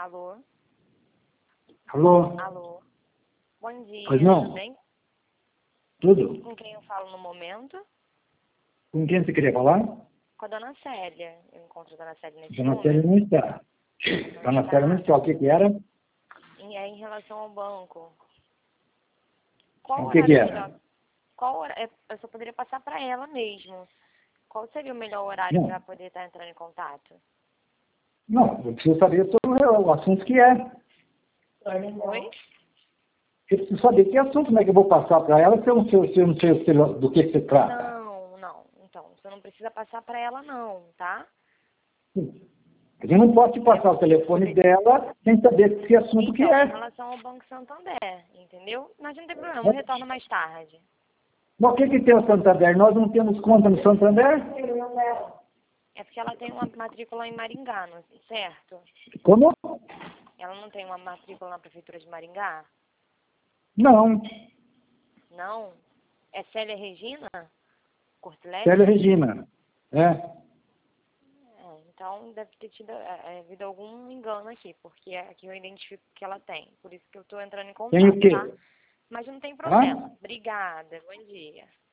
Alô? Alô? Alô? Bom dia, Pois não? tudo bem? Tudo? Com quem eu falo no momento? Com quem você queria falar? Com a dona Célia. Eu encontro a dona Célia nesse Dona Célia número. não está. Dona Célia não está. O que que era? É em relação ao banco. Qual O que horário que era? melhor? Qual hora... Eu só poderia passar para ela mesmo. Qual seria o melhor horário Não, para poder estar entrando em contato? não, eu preciso saber sobre o assunto que é. Oi? Eu preciso saber que assunto, como é que eu vou passar para ela se eu não sei do que se trata. Não. Então, você não precisa passar para ela não, tá? Eu não posso te passar o telefone dela sem saber que assunto que Então, é. em relação ao Banco Santander, entendeu? Mas não tem problema, eu retorno mais tarde. Mas o que que tem o Santander? Nós não temos conta no Santander? É porque ela tem uma matrícula em Maringá, certo? Como? Ela não tem uma matrícula na Prefeitura de Maringá? Não. Não? É Célia Regina? Cortelete? Célia Regina. É. Então deve ter tido havido algum engano aqui, porque aqui eu identifico que ela tem. Por isso que eu estou entrando em Tem contato, o quê? tá? Mas não tem Hã? problema. Obrigada. Bom dia.